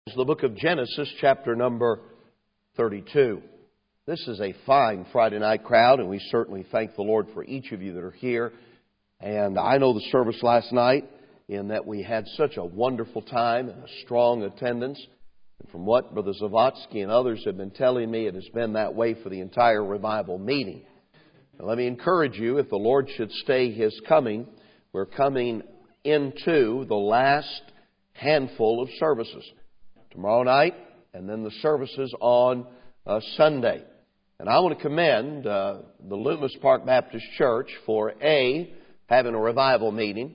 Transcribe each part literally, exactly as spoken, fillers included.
It's the book of Genesis, chapter number thirty-two. This is a fine Friday night crowd, and we certainly thank the Lord for each of you that are here. And I know the service last night in that we had such a wonderful time and a strong attendance. And from what Brother Zavatsky and others have been telling me, it has been that way for the entire revival meeting. Now, let me encourage you, if the Lord should stay His coming, we're coming into the last handful of services. Tomorrow night, and then the services on uh, Sunday. And I want to commend uh, the Loomis Park Baptist Church for A, having a revival meeting,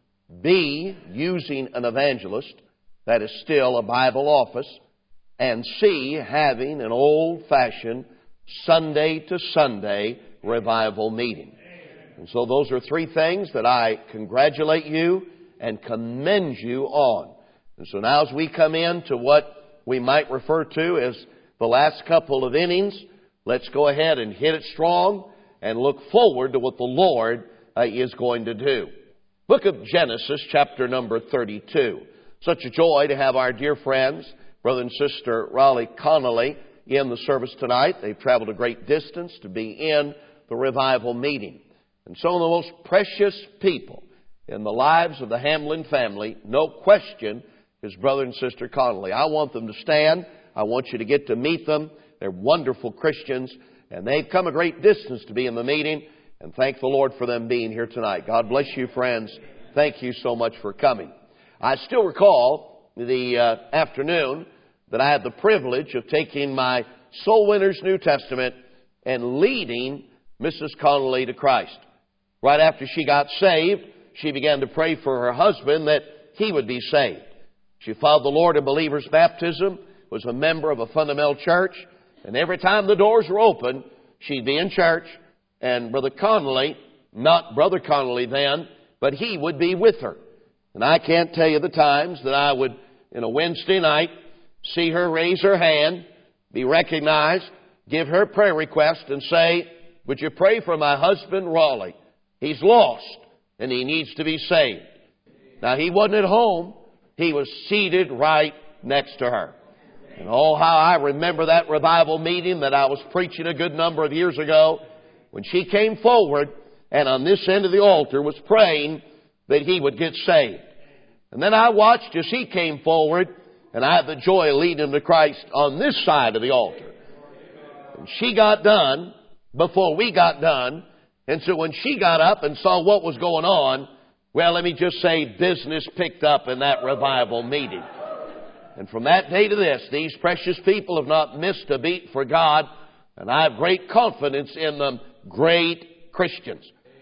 B, using an evangelist, that is still a Bible office, and C, having an old-fashioned Sunday to Sunday revival meeting. And so those are three things that I congratulate you and commend you on. And so now as we come into what we might refer to as the last couple of innings, let's go ahead and hit it strong and look forward to what the Lord uh, is going to do. Book of Genesis, chapter number thirty-two. Such a joy to have our dear friends, Brother and Sister Raleigh Connolly, in the service tonight. They've traveled a great distance to be in the revival meeting. And so the most precious people in the lives of the Hamlin family, no question, is Brother and Sister Connolly. I want them to stand. I want you to get to meet them. They're wonderful Christians, and they've come a great distance to be in the meeting, and thank the Lord for them being here tonight. God bless you, friends. Thank you so much for coming. I still recall the uh, afternoon that I had the privilege of taking my Soul Winners New Testament and leading Missus Connolly to Christ. Right after she got saved, she began to pray for her husband that he would be saved. She followed the Lord in believer's baptism, was a member of a fundamental church, and every time the doors were open, she'd be in church, and Brother Connolly, not Brother Connolly then, but he would be with her. And I can't tell you the times that I would, in a Wednesday night, see her raise her hand, be recognized, give her prayer request, and say, "Would you pray for my husband, Raleigh? He's lost, and he needs to be saved." Now, he wasn't at home. He was seated right next to her. And oh, how I remember that revival meeting that I was preaching a good number of years ago when she came forward and on this end of the altar was praying that he would get saved. And then I watched as he came forward, and I had the joy of leading him to Christ on this side of the altar. And she got done before we got done. And so when she got up and saw what was going on, well, let me just say business picked up in that revival meeting. And from that day to this, these precious people have not missed a beat for God, and I have great confidence in them, great Christians.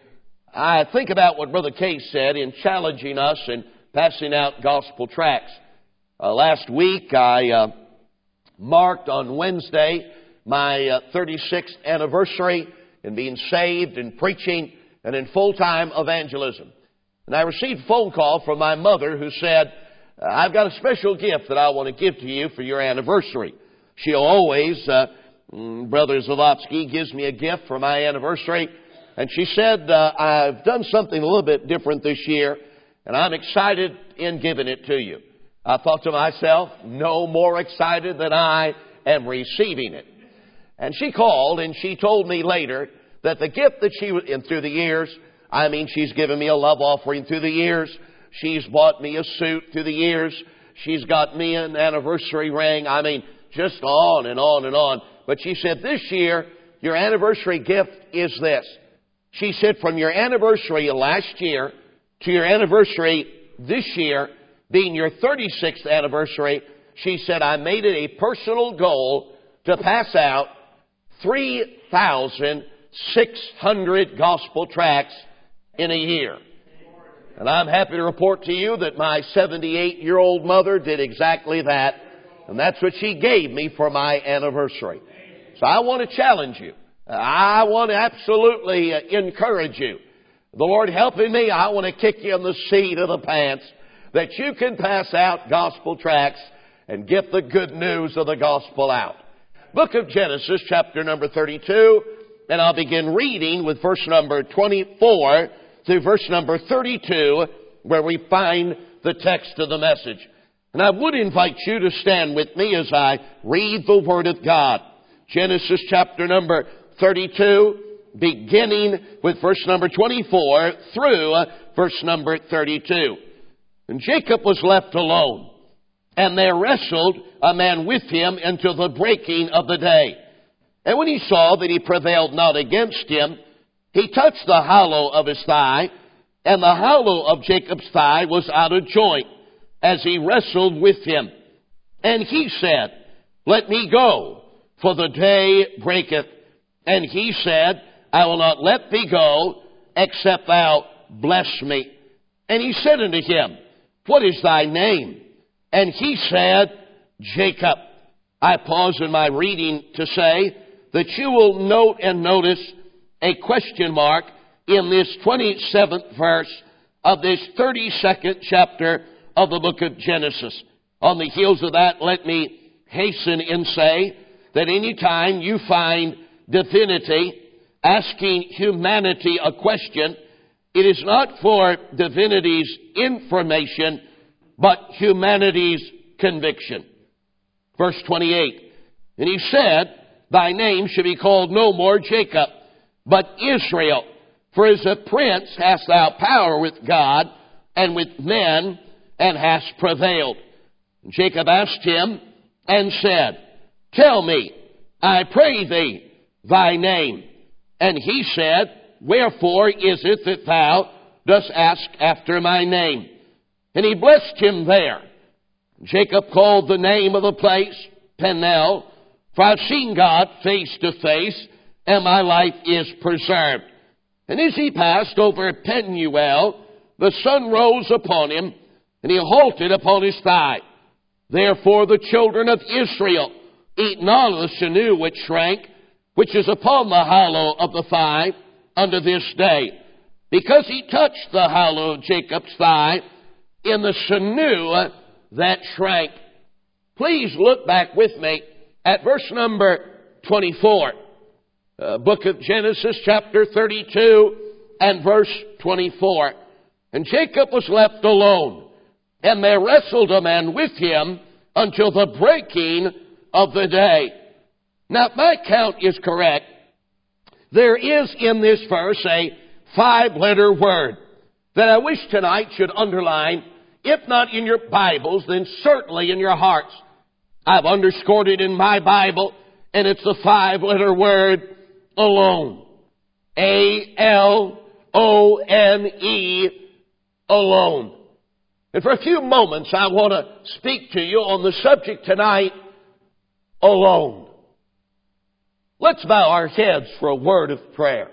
I think about what Brother Case said in challenging us and passing out gospel tracts. Uh, last week, I uh, marked on Wednesday my uh, thirty-sixth anniversary in being saved and preaching and in full-time evangelism. And I received a phone call from my mother who said, "I've got a special gift that I want to give to you for your anniversary." She'll always, uh, Brother Zavatsky gives me a gift for my anniversary. And she said, uh, "I've done something a little bit different this year, and I'm excited in giving it to you." I thought to myself, no more excited than I am receiving it. And she called and she told me later that the gift that she, and through the years, I mean, she's given me a love offering through the years. She's bought me a suit through the years. She's got me an anniversary ring. I mean, just on and on and on. But she said, "This year, your anniversary gift is this." She said, "From your anniversary last year to your anniversary this year, being your thirty-sixth anniversary," she said, "I made it a personal goal to pass out three thousand six hundred gospel tracts in a year." And I'm happy to report to you that my seventy-eight-year-old mother did exactly that. And that's what she gave me for my anniversary. So I want to challenge you. I want to absolutely encourage you. The Lord helping me, I want to kick you in the seat of the pants that you can pass out gospel tracts and get the good news of the gospel out. Book of Genesis, chapter number thirty-two, and I'll begin reading with verse number twenty-four through verse number thirty-two, where we find the text of the message. And I would invite you to stand with me as I read the Word of God. Genesis chapter number thirty-two, beginning with verse number twenty-four through verse number thirty-two. And Jacob was left alone, and there wrestled a man with him until the breaking of the day. And when he saw that he prevailed not against him, he touched the hollow of his thigh, and the hollow of Jacob's thigh was out of joint, as he wrestled with him. And he said, Let me go, for the day breaketh. And he said, I will not let thee go, except thou bless me. And he said unto him, What is thy name? And he said, Jacob. I pause in my reading to say that you will note and notice a question mark in this twenty-seventh verse of this thirty-second chapter of the book of Genesis. On the heels of that, let me hasten and say that any time you find divinity asking humanity a question, it is not for divinity's information, but humanity's conviction. Verse twenty-eight, And he said, Thy name shall be called no more Jacob, but Israel. For as a prince hast thou power with God and with men, and hast prevailed. And Jacob asked him and said, Tell me, I pray thee, thy name. And he said, Wherefore is it that thou dost ask after my name? And he blessed him there. Jacob called the name of the place Peniel, for I've seen God face to face, and my life is preserved. And as he passed over Penuel, the sun rose upon him, and he halted upon his thigh. Therefore the children of Israel eat not of the sinew which shrank, which is upon the hollow of the thigh, unto this day, because he touched the hollow of Jacob's thigh in the sinew that shrank. Please look back with me at verse number twenty-four. Uh, book of Genesis chapter thirty-two and verse twenty-four. And Jacob was left alone, and there wrestled a man with him until the breaking of the day. Now, if my count is correct, there is in this verse a five-letter word that I wish tonight should underline, if not in your Bibles, then certainly in your hearts. I've underscored it in my Bible, and it's the five-letter word, alone. A L O N E, alone. And for a few moments, I want to speak to you on the subject tonight, alone. Let's bow our heads for a word of prayer.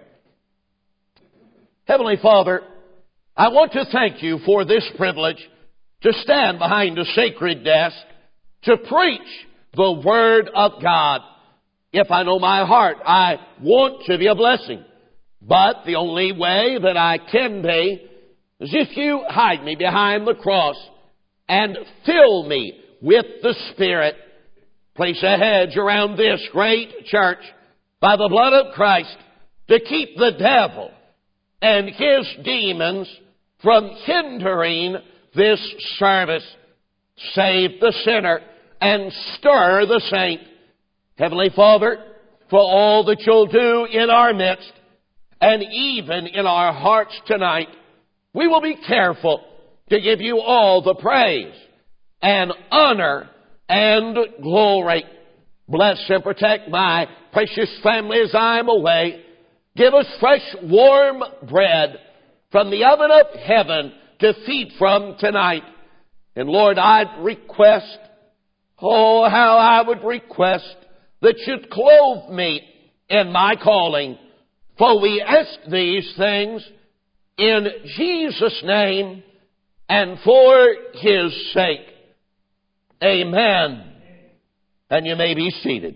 Heavenly Father, I want to thank you for this privilege to stand behind a sacred desk to preach the Word of God. If I know my heart, I want to be a blessing. But the only way that I can be is if you hide me behind the cross and fill me with the Spirit. Place a hedge around this great church by the blood of Christ to keep the devil and his demons from hindering this service. Save the sinner and stir the saint. Heavenly Father, for all that you'll do in our midst and even in our hearts tonight, we will be careful to give you all the praise and honor and glory. Bless and protect my precious family as I'm away. Give us fresh, warm bread from the oven of heaven to feed from tonight. And Lord, I'd request, oh, how I would request that you'd clothe me in my calling. For we ask these things in Jesus' name and for His sake. Amen. And you may be seated.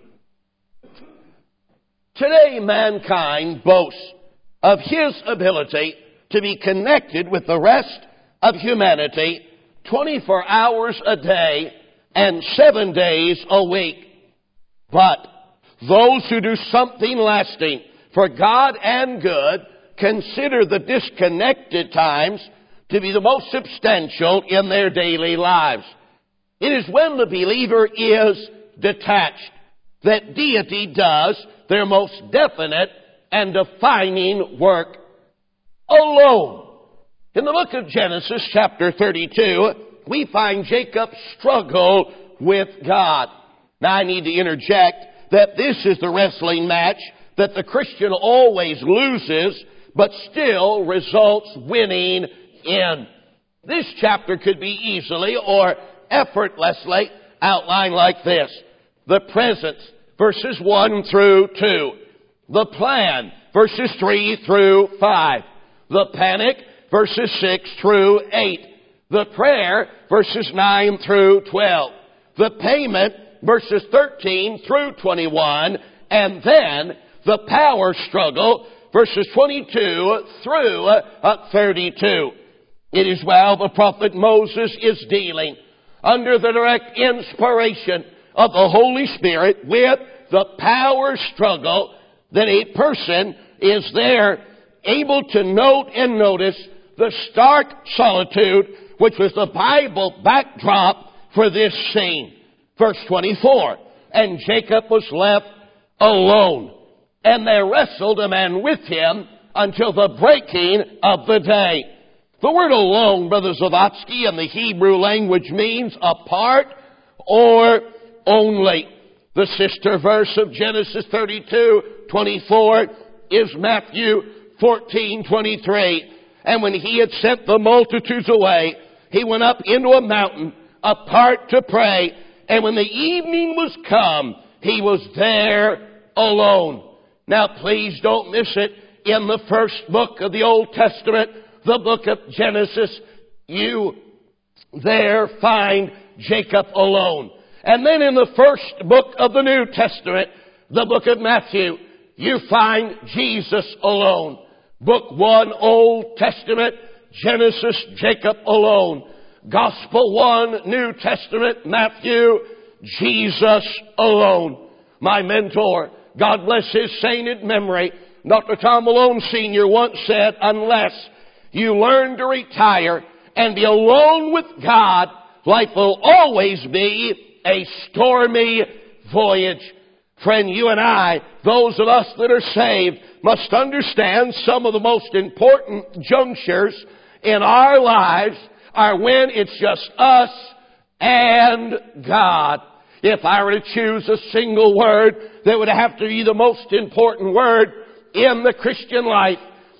Today, mankind boasts of his ability to be connected with the rest of humanity twenty-four hours a day and seven days a week. But those who do something lasting for God and good consider the disconnected times to be the most substantial in their daily lives. It is when the believer is detached that deity does their most definite and defining work alone. In the book of Genesis, chapter thirty-two, we find Jacob's struggle with God. Now I need to interject that this is the wrestling match that the Christian always loses, but still results winning in. This chapter could be easily or effortlessly outlined like this. The presence, verses one through two. The plan, verses three through five. The panic, verses six through eight. The prayer, verses nine through twelve. The payment, verses thirteen through twenty-one. And then the power struggle, verses twenty-two through thirty-two. It is while the prophet Moses is dealing under the direct inspiration of the Holy Spirit with the power struggle that a person is there able to note and notice the stark solitude which was the Bible backdrop for this scene. Verse twenty-four, and Jacob was left alone, and there wrestled a man with him until the breaking of the day. The word alone, Brother Zavatsky, in the Hebrew language means apart or only. The sister verse of Genesis thirty-two twenty-four is Matthew fourteen twenty-three. And when he had sent the multitudes away, he went up into a mountain apart to pray. And when the evening was come, he was there alone. Now please don't miss it. In the first book of the Old Testament, the book of Genesis, you there find Jacob alone. And then in the first book of the New Testament, the book of Matthew, you find Jesus alone. Book one, Old Testament, Genesis, Jacob alone. Gospel one, New Testament, Matthew, Jesus alone. My mentor, God bless his sainted memory, Doctor Tom Malone Senior once said, unless you learn to retire and be alone with God, life will always be a stormy voyage. Friend, you and I, those of us that are saved, must understand some of the most important junctures in our lives are when it's just us and God. If I were to choose a single word that would have to be the most important word in the Christian life,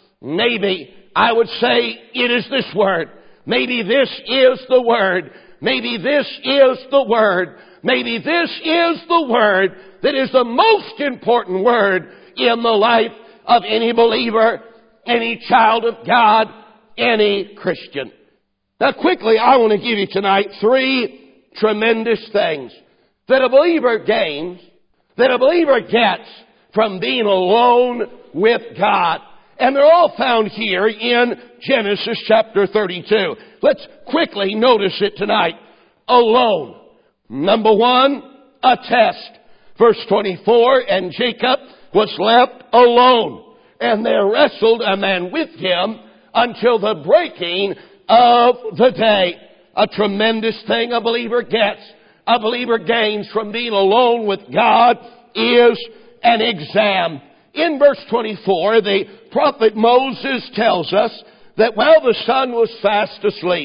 maybe I would say it is this word. Maybe this is the word. Maybe this is the word. Maybe this is the word that is the most important word in the life of any believer, any child of God, any Christian. Now quickly, I want to give you tonight three tremendous things that a believer gains, that a believer gets from being alone with God. And they're all found here in Genesis chapter thirty-two. Let's quickly notice it tonight. Alone. Number one, a test. Verse twenty-four, and Jacob was left alone, and there wrestled a man with him until the breaking of the day. A tremendous thing a believer gets, a believer gains from being alone with God is an exam. In verse twenty-four, the prophet Moses tells us that while the sun was fast asleep,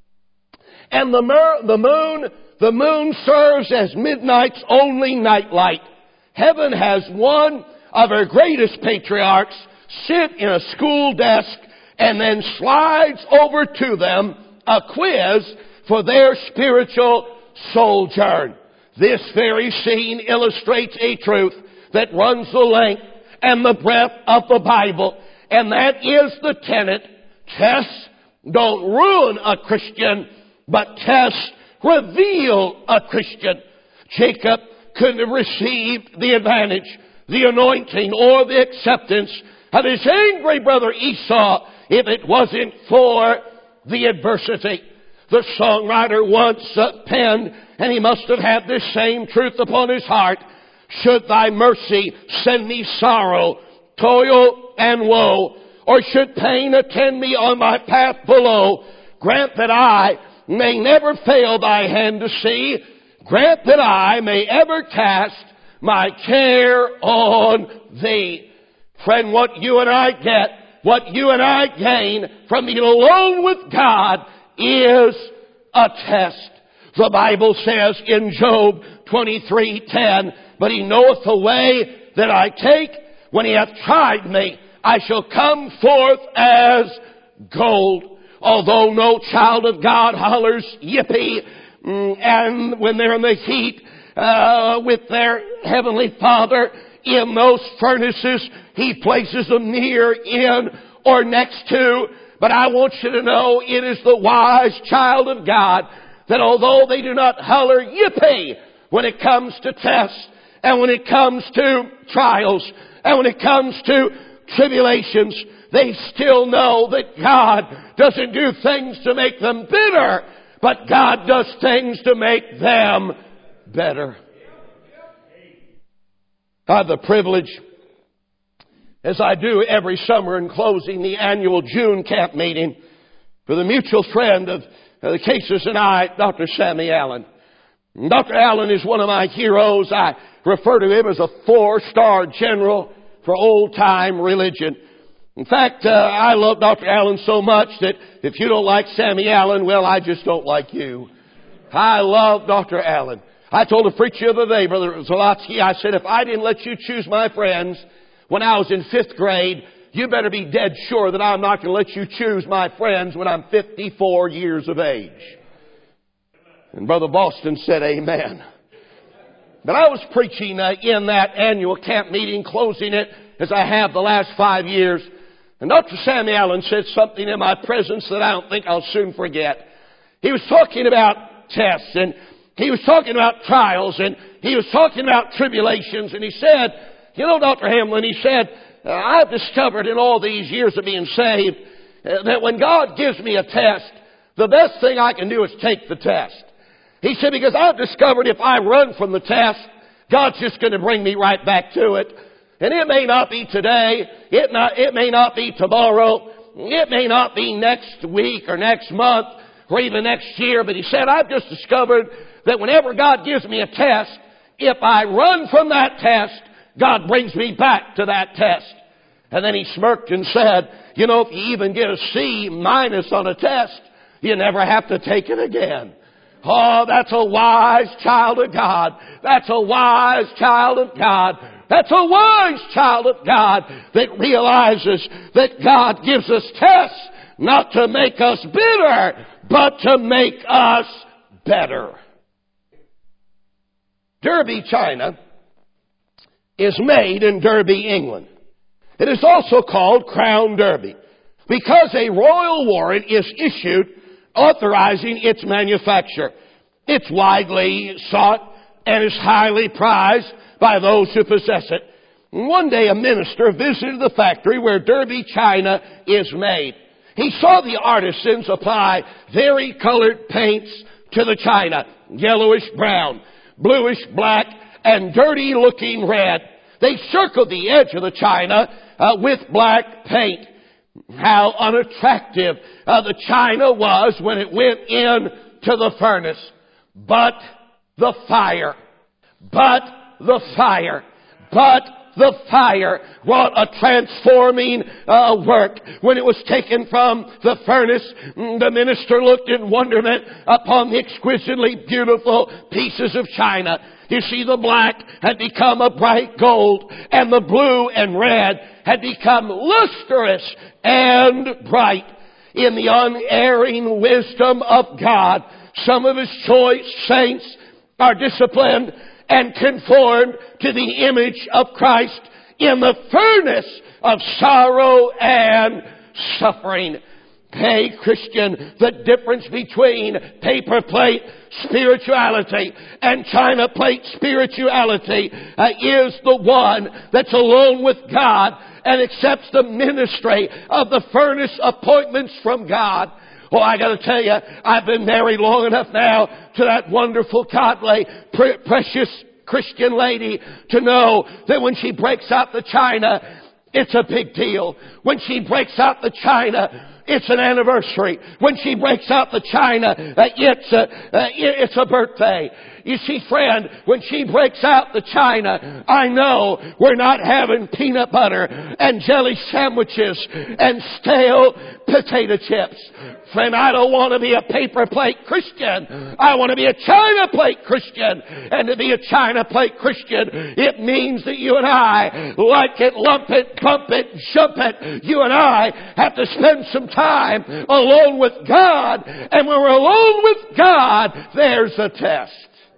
and the, mer- the moon, the moon serves as midnight's only nightlight, heaven has one of her greatest patriarchs sit in a school desk and then slides over to them a quiz for their spiritual sojourn. This very scene illustrates a truth that runs the length and the breadth of the Bible, and that is the tenet: tests don't ruin a Christian, but tests reveal a Christian. Jacob couldn't have received the advantage, the anointing, or the acceptance of his angry brother Esau if it wasn't for the adversity. The songwriter once uh, penned, and he must have had this same truth upon his heart: should thy mercy send me sorrow, toil, and woe, or should pain attend me on my path below, grant that I may never fail thy hand to see. Grant that I may ever cast my care on thee. Friend, what you and I get, what you and I gain from being alone with God is a test. The Bible says in Job twenty-three ten, but he knoweth the way that I take. When he hath tried me, I shall come forth as gold. Although no child of God hollers yippee, and when they're in the heat uh, with their Heavenly Father in those furnaces, He places them near, in, or next to. But I want you to know it is the wise child of God that although they do not holler yippee when it comes to tests, and when it comes to trials, and when it comes to tribulations, they still know that God doesn't do things to make them bitter, but God does things to make them better. I have the privilege, as I do every summer in closing the annual June camp meeting, for the mutual friend of the Cases and I, Doctor Sammy Allen. Doctor Allen is one of my heroes. I refer to him as a four-star general for old-time religion. In fact, uh, I love Doctor Allen so much that if you don't like Sammy Allen, well, I just don't like you. I love Doctor Allen. I told a preacher the other day, Brother Zalotsky, I said, if I didn't let you choose my friends when I was in fifth grade, you better be dead sure that I'm not going to let you choose my friends when I'm fifty-four years of age. And Brother Boston said, amen. But I was preaching uh, in that annual camp meeting, closing it as I have the last five years. And Doctor Sammy Allen said something in my presence that I don't think I'll soon forget. He was talking about tests, and he was talking about trials, and he was talking about tribulations. And he said, you know, Doctor Hamlin, he said, uh, I've discovered in all these years of being saved uh, that when God gives me a test, the best thing I can do is take the test. He said, because I've discovered if I run from the test, God's just going to bring me right back to it. And it may not be today. It not, it may not be tomorrow. It may not be next week or next month or even next year. But he said, I've just discovered that whenever God gives me a test, if I run from that test, God brings me back to that test. And then he smirked and said, you know, if you even get a C minus on a test, you never have to take it again. Oh, that's a wise child of God. That's a wise child of God. That's a wise child of God that realizes that God gives us tests not to make us bitter, but to make us better. Derby china is made in Derby, England. It is also called Crown Derby because a royal warrant is issued authorizing its manufacture. It's widely sought and is highly prized by those who possess it. One day a minister visited the factory where Derby china is made. He saw the artisans apply vari-colored paints to the china, yellowish brown, bluish black, and dirty-looking red. They circled the edge of the china uh, with black paint. How unattractive uh, the china was when it went in to the furnace. But the fire, but the fire, but the fire wrought a transforming uh, work. When it was taken from the furnace, the minister looked in wonderment upon the exquisitely beautiful pieces of china. You see, the black had become a bright gold, and the blue and red had become lustrous and bright. In the unerring wisdom of God, some of His choice saints are disciplined and conformed to the image of Christ in the furnace of sorrow and suffering. Hey, Christian, the difference between paper plate spirituality and china plate spirituality uh, is the one that's alone with God and accepts the ministry of the furnace appointments from God. Oh, I got to tell you, I've been married long enough now to that wonderful, godly, pre- precious Christian lady to know that when she breaks out the china, it's a big deal. When she breaks out the china, it's an anniversary. When she breaks out the china, uh, it's, a, uh, it's a birthday. You see, friend, when she breaks out the china, I know we're not having peanut butter and jelly sandwiches and stale potato chips. Friend, I don't want to be a paper plate Christian. I want to be a china plate Christian. And to be a china plate Christian, it means that you and I, like it, lump it, bump it, jump it, you and I have to spend some time alone with God. And when we're alone with God, there's a test.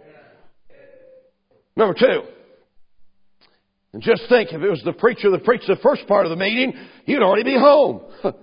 Number two. And just think, if it was the preacher that preached the first part of the meeting, he'd already be home.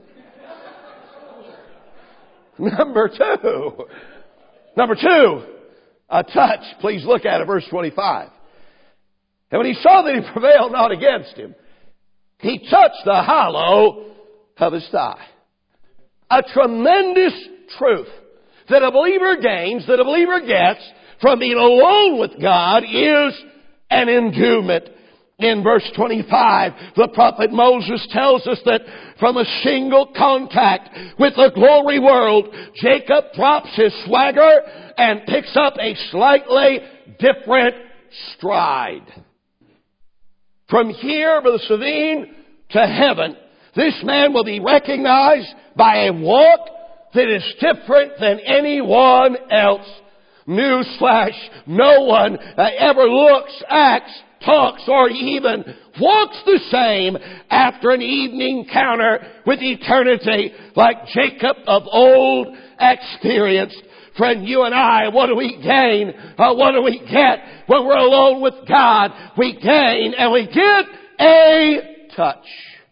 Number two. Number two. A touch. Please look at it, verse twenty-five. And when he saw that he prevailed not against him, he touched the hollow of his thigh. A tremendous truth that a believer gains, that a believer gets from being alone with God is an endowment. In verse twenty-five, the prophet Moses tells us that from a single contact with the glory world, Jacob drops his swagger and picks up a slightly different stride. From here, Brother Savine, to heaven, this man will be recognized by a walk that is different than anyone else. Newsflash, no one uh, ever looks, acts, talks, or even walks the same after an evening encounter with eternity like Jacob of old experienced. Friend, you and I, what do we gain? Uh, what do we get when we're alone with God? We gain and we get a touch.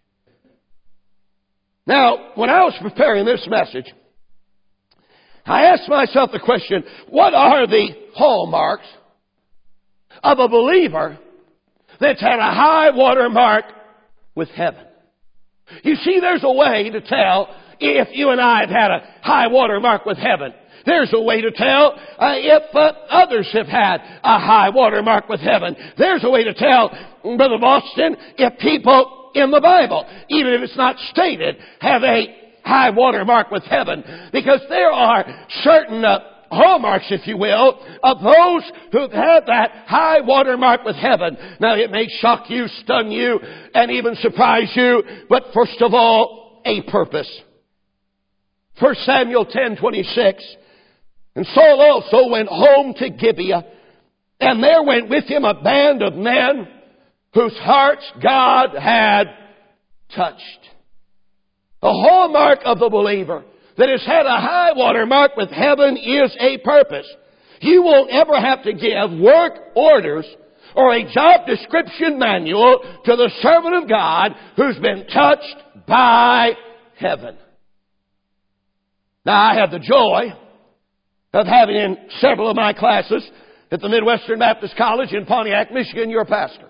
Now, when I was preparing this message, I asked myself the question, what are the hallmarks of a believer that's had a high water mark with heaven? You see, there's a way to tell if you and I have had a high water mark with heaven. There's a way to tell uh, if uh, others have had a high water mark with heaven. There's a way to tell, Brother Boston, if people in the Bible, even if it's not stated, have a high water mark with heaven. Because there are certain uh, hallmarks, if you will, of those who've had that high water mark with heaven. Now, it may shock you, stun you, and even surprise you, but first of all, a purpose. First Samuel ten twenty-six. And Saul also went home to Gibeah, and there went with him a band of men whose hearts God had touched. The hallmark of the believer that has had a high water mark with heaven is a purpose. You won't ever have to give work orders or a job description manual to the servant of God who's been touched by heaven. Now, I had the joy of having in several of my classes at the Midwestern Baptist College in Pontiac, Michigan, your pastor.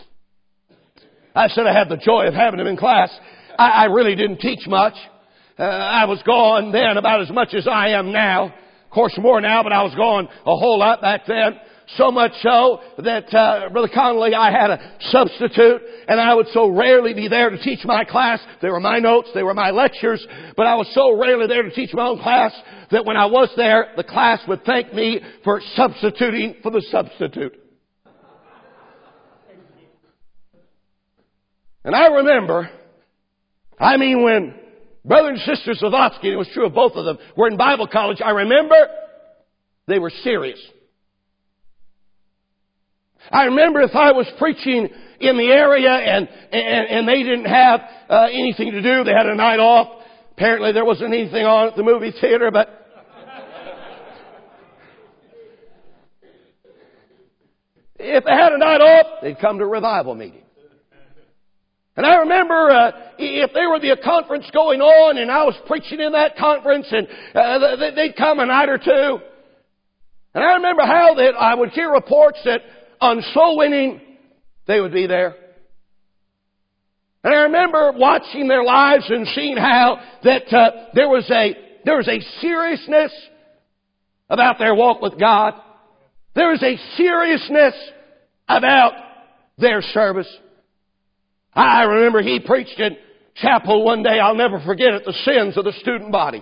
I said I had the joy of having him in class. I, I really didn't teach much. Uh, I was gone then about as much as I am now. Of course, more now, but I was gone a whole lot back then. So much so that, uh, Brother Connolly, I had a substitute, and I would so rarely be there to teach my class. They were my notes, they were my lectures, but I was so rarely there to teach my own class that when I was there, the class would thank me for substituting for the substitute. And I remember, I mean, when Brother and Sister Zavotsky, and it was true of both of them, were in Bible college, I remember they were serious. I remember if I was preaching in the area and, and, and they didn't have uh, anything to do, they had a night off. Apparently there wasn't anything on at the movie theater, but if they had a night off, they'd come to a revival meeting. And I remember uh, if there would be a conference going on and I was preaching in that conference and uh, they'd come a night or two. And I remember how that I would hear reports that on soul winning, they would be there. And I remember watching their lives and seeing how that uh, there was a there was a seriousness about their walk with God. There was a seriousness about their service. I remember he preached in chapel one day, I'll never forget it, the sins of the student body.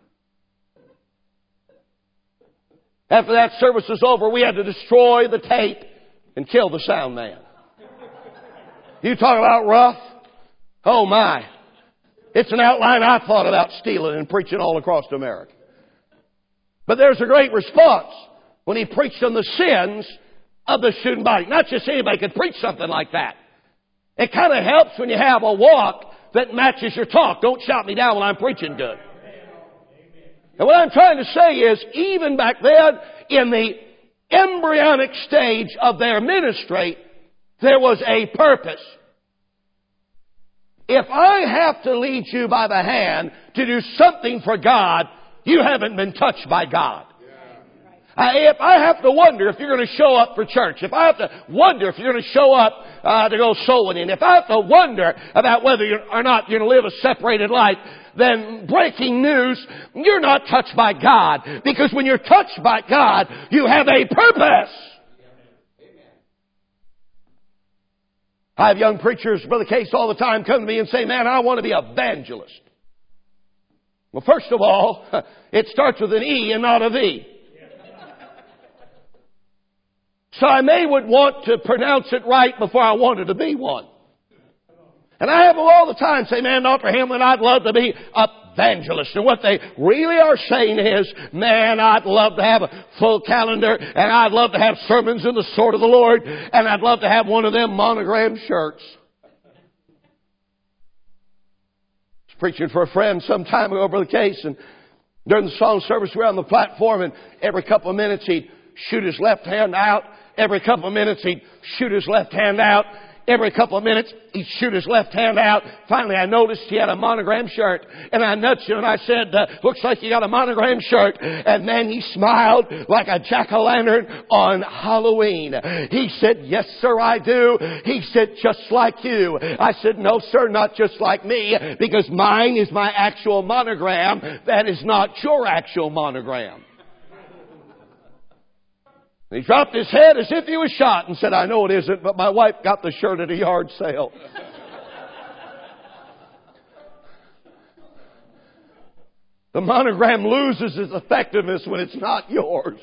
After that service was over, we had to destroy the tape and kill the sound man. You talk about rough? Oh my. It's an outline I thought about stealing and preaching all across America. But there's a great response when he preached on the sins of the student body. Not just anybody could preach something like that. It kind of helps when you have a walk that matches your talk. Don't shout me down when I'm preaching good. And what I'm trying to say is, even back then, in the embryonic stage of their ministry, there was a purpose. If I have to lead you by the hand to do something for God, you haven't been touched by God. Uh, if I have to wonder if you're going to show up for church, if I have to wonder if you're going to show up uh, to go soul winning, if I have to wonder about whether you or not you're going to live a separated life, then breaking news, you're not touched by God. Because when you're touched by God, you have a purpose. I have young preachers, Brother Case, all the time come to me and say, man, I want to be an evangelist. Well, first of all, it starts with an E and not a V. So I may would want to pronounce it right before I wanted to be one. And I have them all the time say, man, Doctor Hamlin, I'd love to be an evangelist. And what they really are saying is, man, I'd love to have a full calendar, and I'd love to have sermons in the sword of the Lord, and I'd love to have one of them monogrammed shirts. I was preaching for a friend some time ago, Brother Case, and during the song service we were on the platform, and every couple of minutes he'd shoot his left hand out. Every couple of minutes he'd shoot his left hand out. Every couple of minutes he'd shoot his left hand out. Finally I noticed he had a monogram shirt. And I nudged him and I said, uh, looks like you got a monogram shirt. And man, he smiled like a jack-o'-lantern on Halloween. He said, yes sir, I do. He said, just like you. I said, no sir, not just like me. Because mine is my actual monogram. That is not your actual monogram. He dropped his head as if he was shot and said, I know it isn't, but my wife got the shirt at a yard sale. The monogram loses its effectiveness when it's not yours.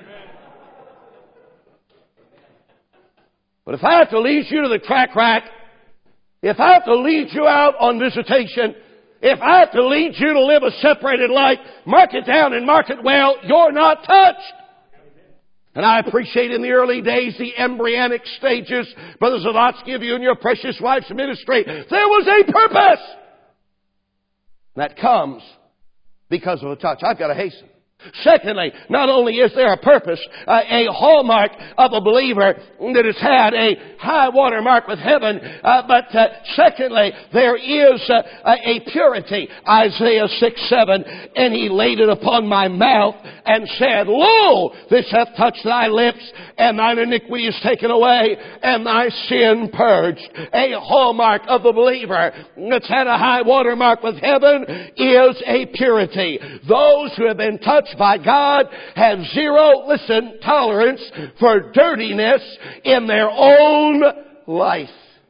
But if I have to lead you to the crack rack, if I have to lead you out on visitation, if I have to lead you to live a separated life, mark it down and mark it well, you're not touched. And I appreciate in the early days, the embryonic stages, Brother Zavatsky, of you and your precious wife's ministry, there was a purpose that comes because of a touch. I've got to hasten. Secondly, not only is there a purpose, uh, a hallmark of a believer that has had a high water mark with heaven, uh, but uh, secondly, there is uh, a purity. Isaiah six seven, and he laid it upon my mouth and said, lo, this hath touched thy lips, and thine iniquity is taken away, and thy sin purged. A hallmark of the believer that's had a high water mark with heaven is a purity. Those who have been touched by God have zero, listen, tolerance for dirtiness in their own life.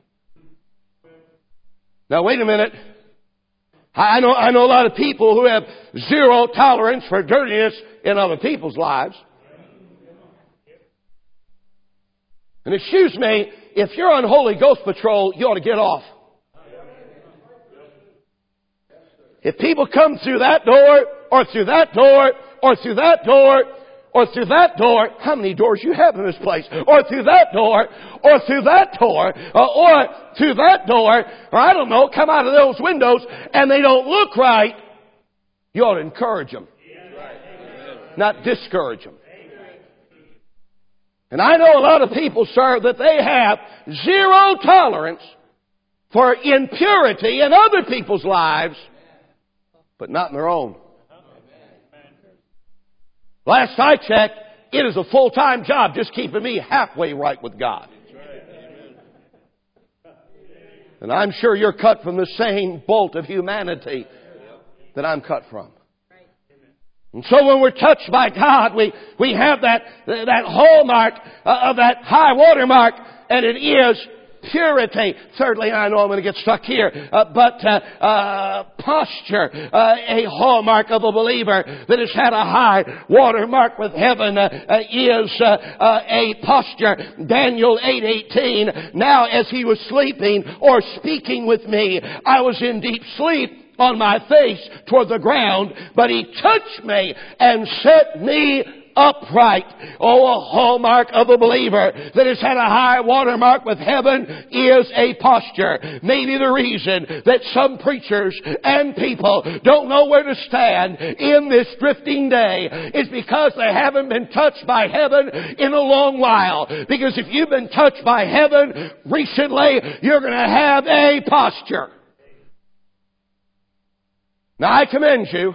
Now wait a minute. I know, I know a lot of people who have zero tolerance for dirtiness in other people's lives. And excuse me, if you're on Holy Ghost patrol, you ought to get off. If people come through that door, or through that door, or through that door, or through that door, how many doors you have in this place? Or through that door, or through that door, uh, or through that door, or I don't know, come out of those windows, and they don't look right, you ought to encourage them. Not discourage them. And I know a lot of people, sir, that they have zero tolerance for impurity in other people's lives, but not in their own. Last I checked, it is a full-time job just keeping me halfway right with God. And I'm sure you're cut from the same bolt of humanity that I'm cut from. And so when we're touched by God, we, we have that, that hallmark of that high water mark, and it is purity. Thirdly, I know I'm going to get stuck here, uh, but uh, uh, posture, uh, a hallmark of a believer that has had a high watermark with heaven uh, uh, is uh, uh, a posture. Daniel eight eighteen, now as he was sleeping or speaking with me, I was in deep sleep on my face toward the ground, but he touched me and set me upright. Oh, a hallmark of a believer that has had a high watermark with heaven is a posture. Maybe the reason that some preachers and people don't know where to stand in this drifting day is because they haven't been touched by heaven in a long while. Because if you've been touched by heaven recently, you're going to have a posture. Now, I commend you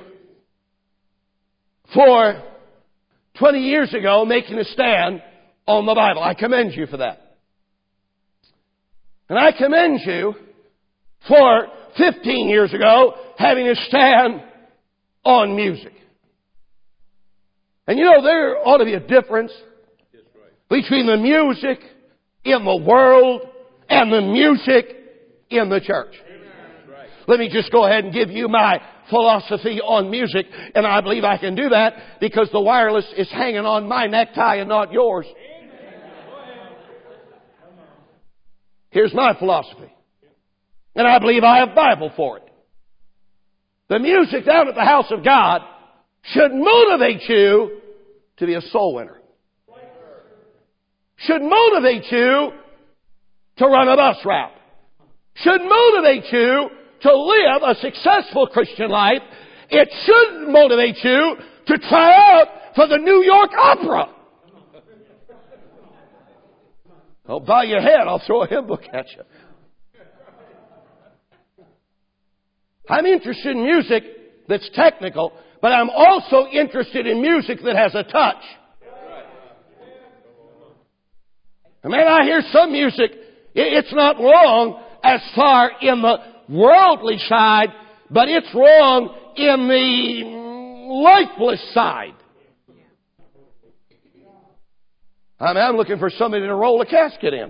for twenty years ago making a stand on the Bible. I commend you for that. And I commend you for fifteen years ago having a stand on music. And you know, there ought to be a difference between the music in the world and the music in the church. Let me just go ahead and give you my philosophy on music, and I believe I can do that because the wireless is hanging on my necktie and not yours. Here's my philosophy, and I believe I have Bible for it. The music down at the house of God should motivate you to be a soul winner. Should motivate you to run a bus route. Should motivate you to live a successful Christian life. It should motivate you to try out for the New York Opera. Oh, bow your head, I'll throw a hymn book at you. I'm interested in music that's technical, but I'm also interested in music that has a touch. And man, I hear some music, it's not wrong as far in the worldly side, but it's wrong in the lifeless side. I mean, I'm looking for somebody to roll a casket in.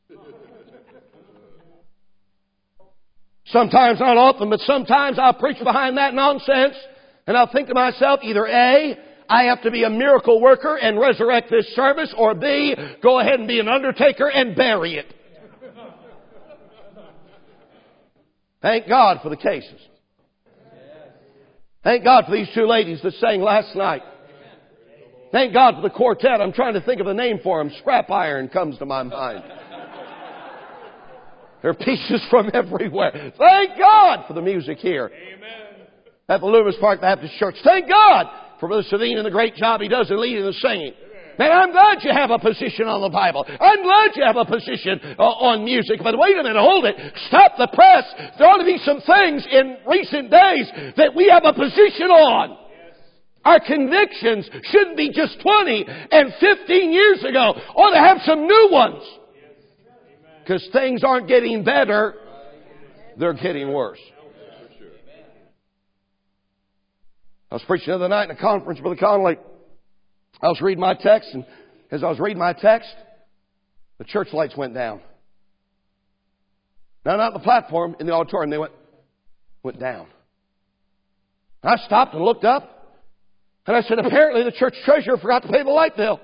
Sometimes, not often, but sometimes I'll preach behind that nonsense and I'll think to myself, either A, I have to be a miracle worker and resurrect this service, or B, go ahead and be an undertaker and bury it. Thank God for the cases. Thank God for these two ladies that sang last night. Thank God for the quartet. I'm trying to think of a name for them. Scrap iron comes to my mind. There are pieces from everywhere. Thank God for the music here at the Loomis Park Baptist Church. Thank God for Brother Savine and the great job he does in leading and singing. Man, I'm glad you have a position on the Bible. I'm glad you have a position uh, on music. But wait a minute, hold it. Stop the press. There ought to be some things in recent days that we have a position on. Yes. Our convictions shouldn't be just twenty and fifteen years ago. Ought to have some new ones. Because yes. Things aren't getting better. They're getting worse. I was preaching the other night in a conference, Brother Conley. I was reading my text, and as I was reading my text, the church lights went down. Now, not the platform, in the auditorium, they went, went down. I stopped and looked up, and I said, apparently the church treasurer forgot to pay the light bill.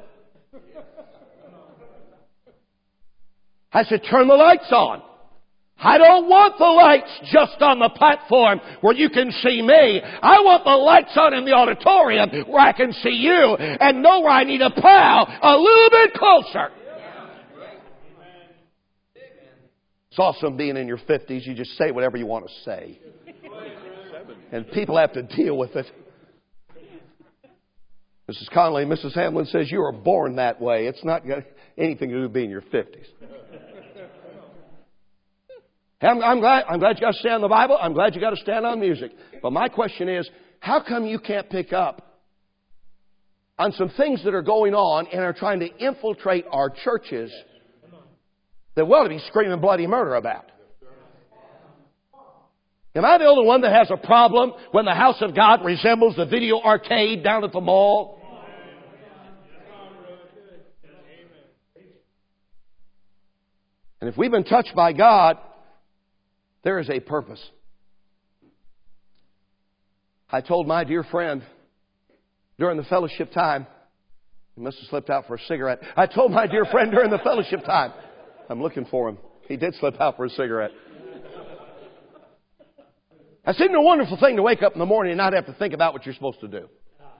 I said, turn the lights on. I don't want the lights just on the platform where you can see me. I want the lights on in the auditorium where I can see you and know where I need to plow a little bit closer. It's awesome being in your fifties. You just say whatever you want to say. And people have to deal with it. Missus Conley, Missus Hamlin says you were born that way. It's not got anything to do with being in your fifties. I'm, I'm glad, I'm glad you got to stand on the Bible. I'm glad you got to stand on music. But my question is, how come you can't pick up on some things that are going on and are trying to infiltrate our churches that we ought to be screaming bloody murder about? Am I the only one that has a problem when the house of God resembles the video arcade down at the mall? And if we've been touched by God, there is a purpose. I told my dear friend during the fellowship time, he must have slipped out for a cigarette. I told my dear friend during the fellowship time, I'm looking for him. He did slip out for a cigarette. I said, it's a wonderful thing to wake up in the morning and not have to think about what you're supposed to do.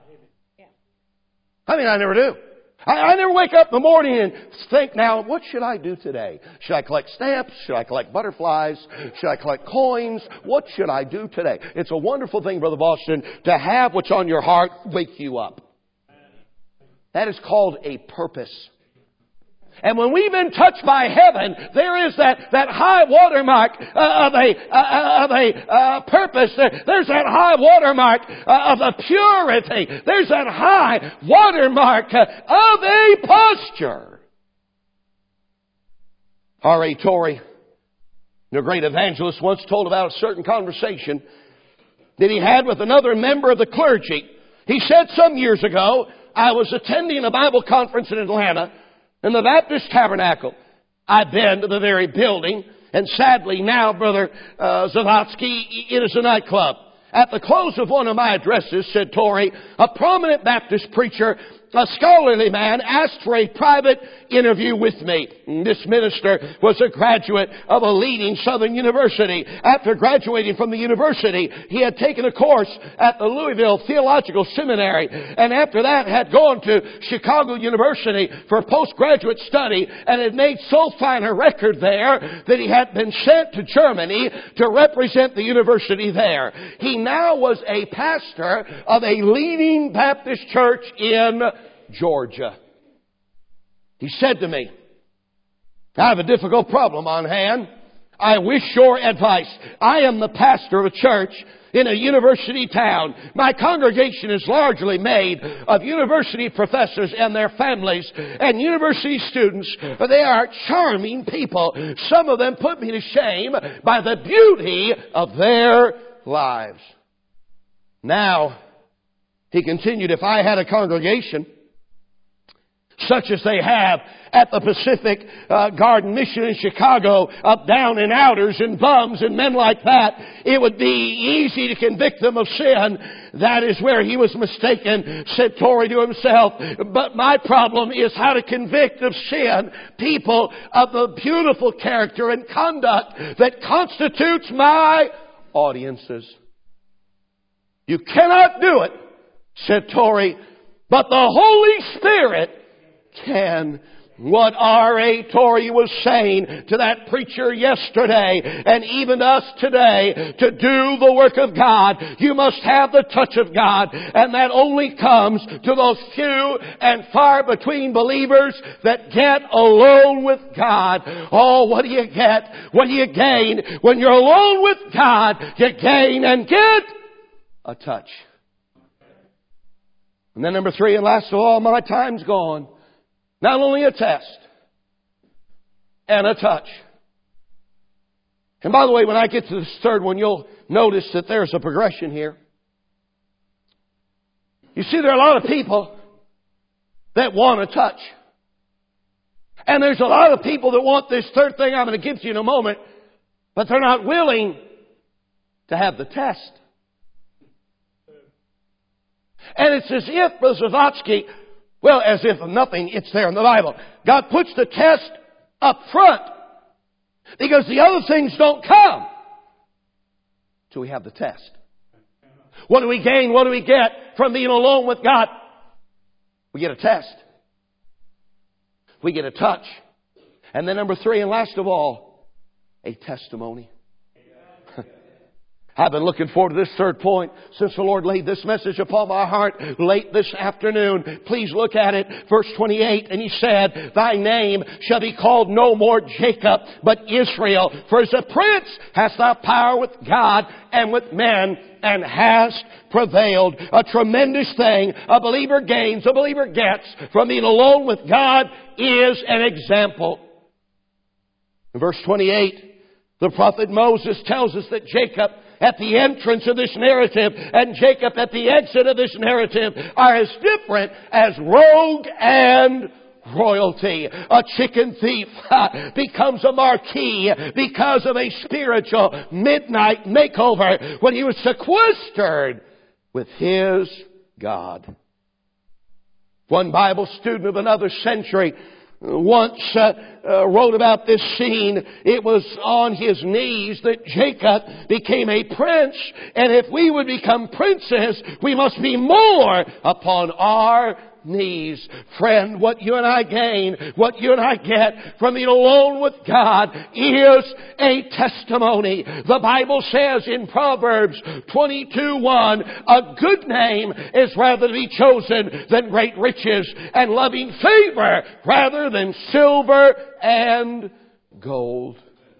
I mean, I never do. I, I never wake up in the morning and think, now, what should I do today? Should I collect stamps? Should I collect butterflies? Should I collect coins? What should I do today? It's a wonderful thing, Brother Boston, to have what's on your heart wake you up. That is called a purpose. And when we've been touched by heaven, there is that, that high watermark uh, of a, uh, of a uh, purpose. There, there's that high watermark uh, of a purity. There's that high watermark uh, of a posture. R A Torrey, the great evangelist, once told about a certain conversation that he had with another member of the clergy. He said some years ago, I was attending a Bible conference in Atlanta, in the Baptist Tabernacle. I've been to the very building, and sadly now, Brother uh, Zavatsky, it is a nightclub. At the close of one of my addresses, said Torrey, a prominent Baptist preacher, a scholarly man, asked for a private interview with me. This minister was a graduate of a leading Southern university. After graduating from the university, he had taken a course at the Louisville Theological Seminary, and after that had gone to Chicago University for postgraduate study, and had made so fine a record there that he had been sent to Germany to represent the university there. He now was a pastor of a leading Baptist church in Georgia. He said to me, I have a difficult problem on hand. I wish your advice. I am the pastor of a church in a university town. My congregation is largely made of university professors and their families and university students. They are charming people. Some of them put me to shame by the beauty of their lives. Now, he continued, if I had a congregation such as they have at the Pacific uh, Garden Mission in Chicago, up, down, and outers, and bums, and men like that, it would be easy to convict them of sin. That is where he was mistaken, said Torrey to himself. But my problem is how to convict of sin people of the beautiful character and conduct that constitutes my audiences. You cannot do it, said Torrey, but the Holy Spirit can. What R A Torrey was saying to that preacher yesterday, and even us today, to do the work of God, you must have the touch of God, and that only comes to those few and far between believers that get alone with God. Oh, what do you get? What do you gain? When you're alone with God, you gain and get a touch. And then number three, and last of all, my time's gone. Not only a test and a touch. And by the way, when I get to this third one, you'll notice that there's a progression here. You see, there are a lot of people that want a touch. And there's a lot of people that want this third thing I'm going to give to you in a moment, but they're not willing to have the test. And it's as if, Brother Zavatsky, well, as if nothing, it's there in the Bible. God puts the test up front because the other things don't come till we have the test. What do we gain? What do we get from being alone with God? We get a test. We get a touch. And then number three, and last of all, a testimony. I've been looking forward to this third point since the Lord laid this message upon my heart late this afternoon. Please look at it. Verse twenty-eight, and he said, Thy name shall be called no more Jacob, but Israel. For as a prince hast thou power with God and with men, and hast prevailed. A tremendous thing a believer gains, a believer gets from being alone with God is an example. In verse twenty-eight, the prophet Moses tells us that Jacob at the entrance of this narrative and Jacob at the exit of this narrative are as different as rogue and royalty. A chicken thief becomes a marquis because of a spiritual midnight makeover when he was sequestered with his God. One Bible student of another century once uh, uh, wrote about this scene. It was on his knees that Jacob became a prince, and if we would become princes, we must be more upon our knees. Friend, what you and I gain, what you and I get from being alone with God is a testimony. The Bible says in Proverbs twenty-two one, a good name is rather to be chosen than great riches, and loving favor rather than silver and gold.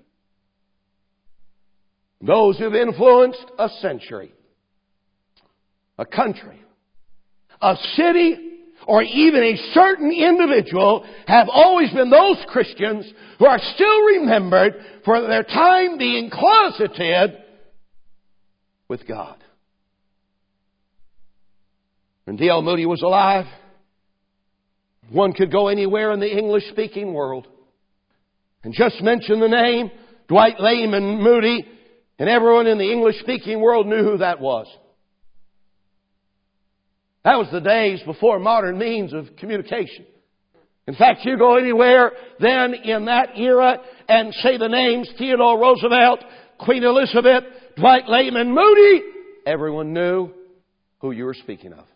Those who've influenced a century, a country, a city, or even a certain individual have always been those Christians who are still remembered for their time being closeted with God. When D L Moody was alive, one could go anywhere in the English-speaking world and just mention the name Dwight Lyman Moody, and everyone in the English-speaking world knew who that was. That was the days before modern means of communication. In fact, you go anywhere then in that era and say the names Theodore Roosevelt, Queen Elizabeth, Dwight Lyman Moody, everyone knew who you were speaking of.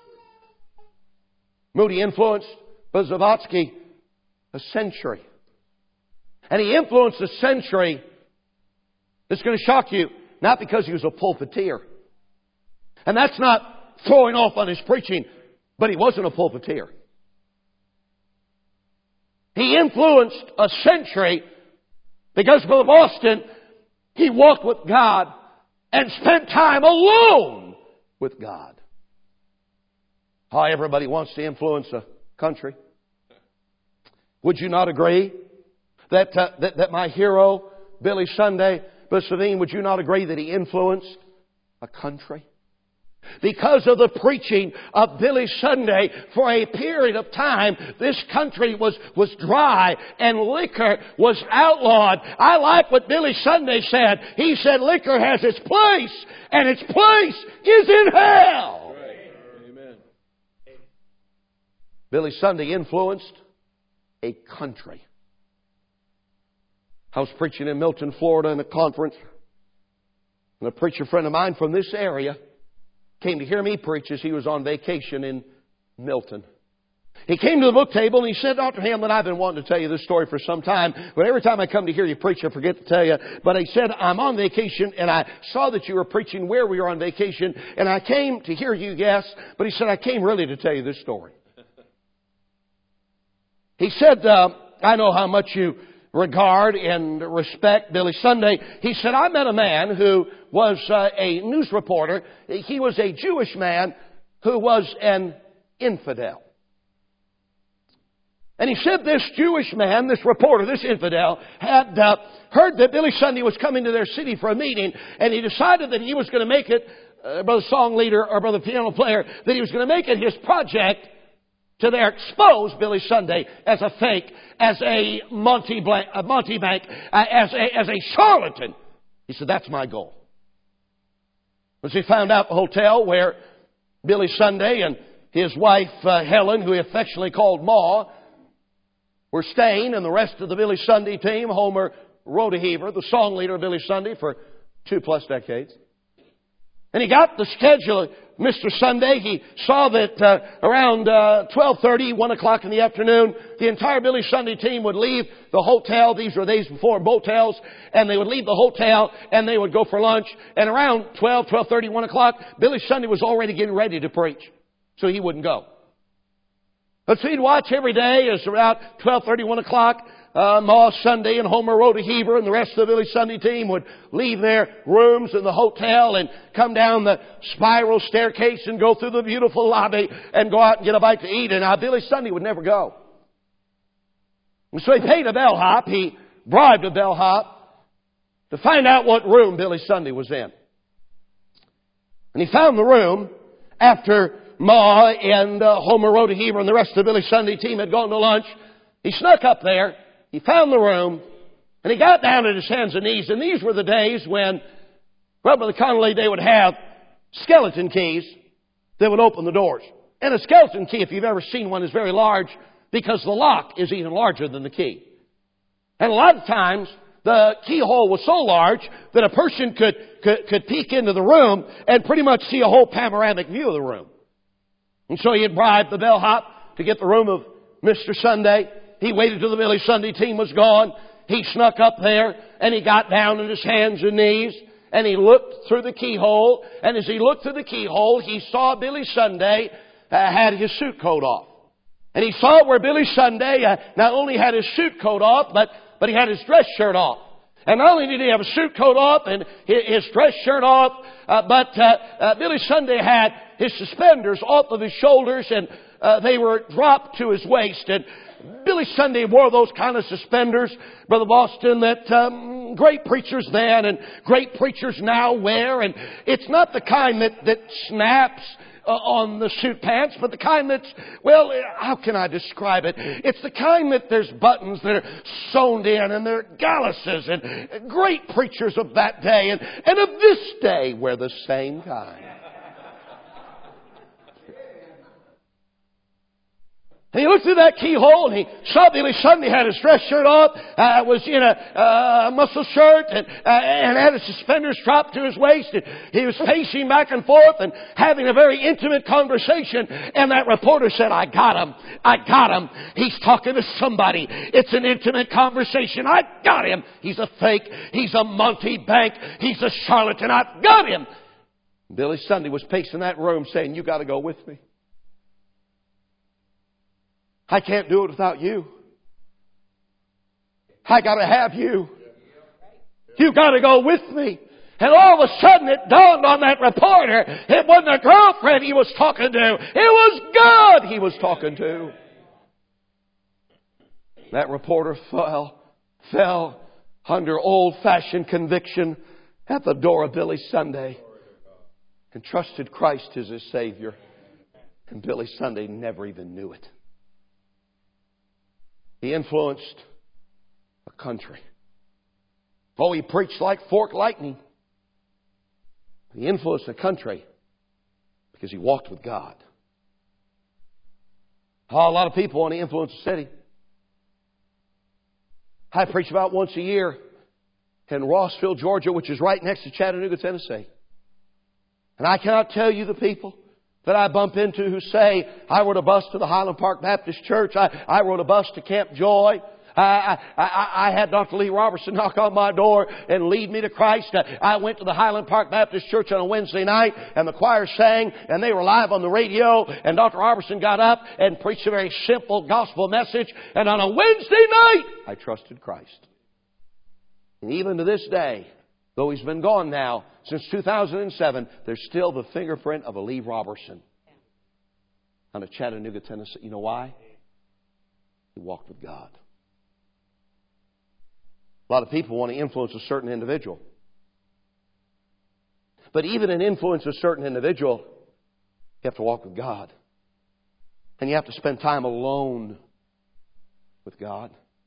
Moody influenced Blavatsky a century. And he influenced a century that's going to shock you, not because he was a pulpiteer. And that's not throwing off on his preaching, but he wasn't a pulpiteer. He influenced a century because Brother Boston, he walked with God and spent time alone with God. How everybody wants to influence a country. Would you not agree that uh, that, that my hero, Billy Sunday, Brother Savine, would you not agree that he influenced a country? Because of the preaching of Billy Sunday, for a period of time, this country was, was dry and liquor was outlawed. I like what Billy Sunday said. He said liquor has its place, and its place is in hell. Right. Amen. Billy Sunday influenced a country. I was preaching in Milton, Florida in a conference, and a preacher friend of mine from this area came to hear me preach as he was on vacation in Milton. He came to the book table and he said, Doctor Hamlin, I've been wanting to tell you this story for some time, but every time I come to hear you preach, I forget to tell you. But he said, I'm on vacation and I saw that you were preaching where we were on vacation, and I came to hear you, yes, but he said, I came really to tell you this story. He said, uh, I know how much you regard and respect Billy Sunday. He said, I met a man who was uh, a news reporter. He was a Jewish man who was an infidel. And he said this Jewish man, this reporter, this infidel, had uh, heard that Billy Sunday was coming to their city for a meeting, and he decided that he was going to make it, uh, brother song leader or brother piano player, that he was going to make it his project to there expose Billy Sunday as a fake, as a Monty, Blank, a Monty Bank, uh, as, a, as a charlatan. He said, that's my goal. As he found out the hotel where Billy Sunday and his wife uh, Helen, who he affectionately called Ma, were staying, and the rest of the Billy Sunday team, Homer Rodeheaver, the song leader of Billy Sunday for two plus decades. And he got the schedule of Mister Sunday. He saw that uh, around uh, twelve thirty, one o'clock in the afternoon, the entire Billy Sunday team would leave the hotel. These were days before motels. And they would leave the hotel and they would go for lunch. And around twelve, twelve thirty, one o'clock, Billy Sunday was already getting ready to preach. So he wouldn't go. But so he'd watch every day as around twelve thirty, one o'clock, Uh, Ma Sunday and Homer Rodeheaver and the rest of the Billy Sunday team would leave their rooms in the hotel and come down the spiral staircase and go through the beautiful lobby and go out and get a bite to eat. And now Billy Sunday would never go. And so he paid a bellhop. He bribed a bellhop to find out what room Billy Sunday was in. And he found the room after Ma and uh, Homer Rodeheaver and the rest of the Billy Sunday team had gone to lunch. He snuck up there. He found the room. And he got down on his hands and knees. And these were the days when, well, Brother Connolly, they would have skeleton keys that would open the doors. And a skeleton key, if you've ever seen one, is very large because the lock is even larger than the key. And a lot of times, the keyhole was so large that a person could, could, could peek into the room and pretty much see a whole panoramic view of the room. And so he had bribed the bellhop to get the room of Mister Sunday. He waited till the Billy Sunday team was gone. He snuck up there and he got down on his hands and knees and he looked through the keyhole. And as he looked through the keyhole, he saw Billy Sunday uh, had his suit coat off. And he saw where Billy Sunday uh, not only had his suit coat off, but, but he had his dress shirt off. And not only did he have a suit coat off and his dress shirt off, uh, but uh, uh, Billy Sunday had his suspenders off of his shoulders and uh, they were dropped to his waist. And Billy Sunday wore those kind of suspenders, Brother Boston, that um, great preachers then and great preachers now wear. And it's not the kind that, that snaps uh, on the suit pants, but the kind that's, well, how can I describe it? It's the kind that there's buttons that are sewn in and there are galluses. And great preachers of that day and, and of this day wear the same kind. And he looked through that keyhole and he saw Billy Sunday had his dress shirt off, uh, was in a uh, muscle shirt and, uh, and had his suspenders dropped to his waist. And he was pacing back and forth and having a very intimate conversation. And that reporter said, I got him. I got him. He's talking to somebody. It's an intimate conversation. I got him. He's a fake. He's a Monty Bank. He's a charlatan. I've got him. Billy Sunday was pacing that room saying, you got to go with me. I can't do it without you. I got to have you. You got to go with me. And all of a sudden it dawned on that reporter, it wasn't a girlfriend he was talking to. It was God he was talking to. That reporter fell, fell under old-fashioned conviction at the door of Billy Sunday and trusted Christ as his Savior. And Billy Sunday never even knew it. He influenced a country. Oh, he preached like forked lightning. He influenced a country because he walked with God. Oh, a lot of people want to influence a city. I preach about once a year in Rossville, Georgia, which is right next to Chattanooga, Tennessee. And I cannot tell you the people that I bump into who say, I rode a bus to the Highland Park Baptist Church. I, I rode a bus to Camp Joy. I, I, I, I had Doctor Lee Robertson knock on my door and lead me to Christ. I went to the Highland Park Baptist Church on a Wednesday night and the choir sang and they were live on the radio and Doctor Robertson got up and preached a very simple gospel message. And on a Wednesday night, I trusted Christ. And even to this day, though he's been gone now since two thousand seven, there's still the fingerprint of a Lee Robertson on a Chattanooga, Tennessee. You know why? He walked with God. A lot of people want to influence a certain individual. But even in influence a certain individual, you have to walk with God. And you have to spend time alone with God.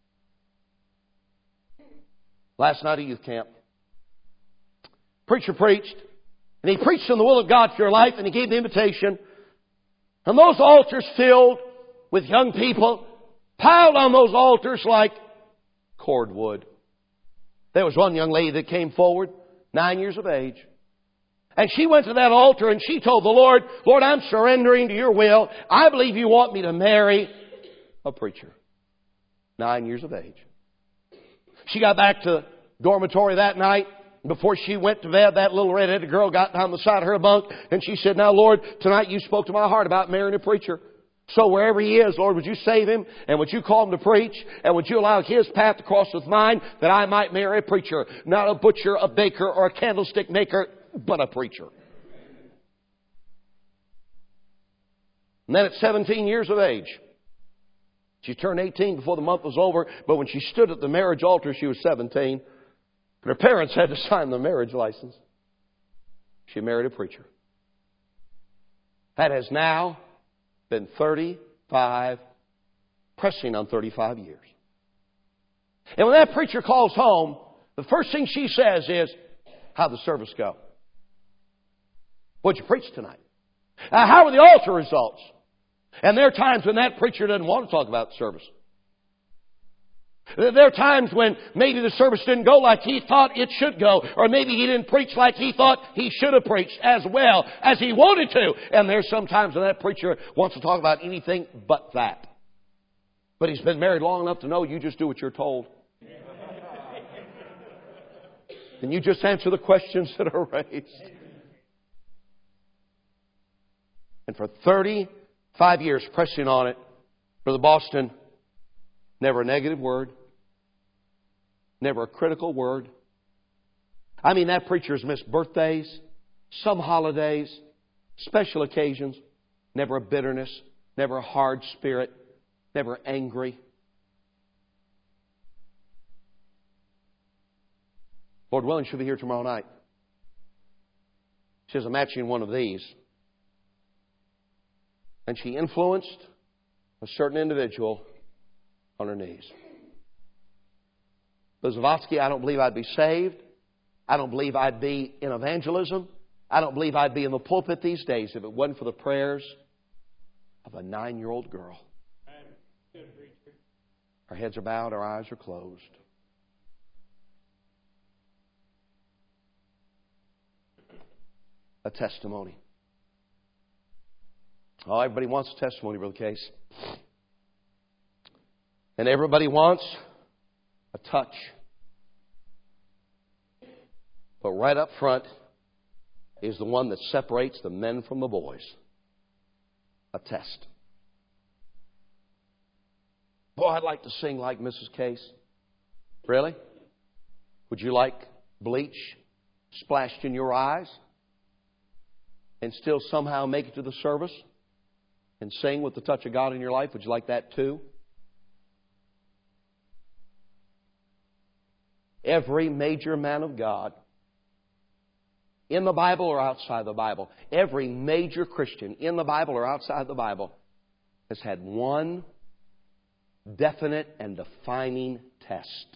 Last night at youth camp, preacher preached, and he preached on the will of God for your life, and he gave the invitation. And those altars filled with young people, piled on those altars like cordwood. There was one young lady that came forward, nine years of age. And she went to that altar and she told the Lord, Lord, I'm surrendering to your will. I believe you want me to marry a preacher. Nine years of age. She got back to the dormitory that night. Before she went to bed, that little red-headed girl got down beside her bunk and she said, now, Lord, tonight you spoke to my heart about marrying a preacher. So wherever he is, Lord, would you save him and would you call him to preach and would you allow his path to cross with mine that I might marry a preacher, not a butcher, a baker, or a candlestick maker, but a preacher. And then at seventeen years of age, she turned eighteen before the month was over, but when she stood at the marriage altar, she was seventeen. And her parents had to sign the marriage license. She married a preacher. That has now been thirty-five, pressing on thirty-five years. And when that preacher calls home, the first thing she says is, how'd the service go? What'd you preach tonight? Uh, how were the altar results? And there are times when that preacher doesn't want to talk about the service. There are times when maybe the service didn't go like he thought it should go. Or maybe he didn't preach like he thought he should have preached as well as he wanted to. And there's some times when that preacher wants to talk about anything but that. But he's been married long enough to know you just do what you're told. And you just answer the questions that are raised. And for thirty-five years pressing on it, Brother Boston, never a negative word. Never a critical word. I mean, that preacher's missed birthdays, some holidays, special occasions. Never a bitterness. Never a hard spirit. Never angry. Lord willing, she'll be here tomorrow night. She has a matching one of these. And she influenced a certain individual on her knees. Brother Zavotsky, I don't believe I'd be saved. I don't believe I'd be in evangelism. I don't believe I'd be in the pulpit these days if it wasn't for the prayers of a nine-year-old girl. Our heads are bowed, our eyes are closed. A testimony. Oh, everybody wants a testimony, Brother Case. And everybody wants a touch. But right up front is the one that separates the men from the boys. A test. Boy, I'd like to sing like Missus Case. Really? Would you like bleach splashed in your eyes and still somehow make it to the service and sing with the touch of God in your life? Would you like that too? Every major man of God, in the Bible or outside the Bible, every major Christian in the Bible or outside the Bible has had one definite and defining test.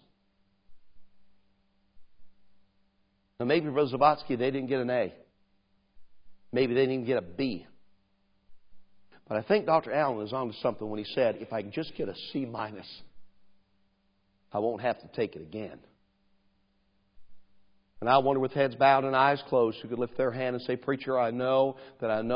Now maybe Brother Zavotsky, they didn't get an A. Maybe they didn't even get a B. But I think Doctor Allen is on to something when he said, if I can just get a C minus, I won't have to take it again. And I wonder, with heads bowed and eyes closed, who could lift their hand and say, Preacher, I know that I know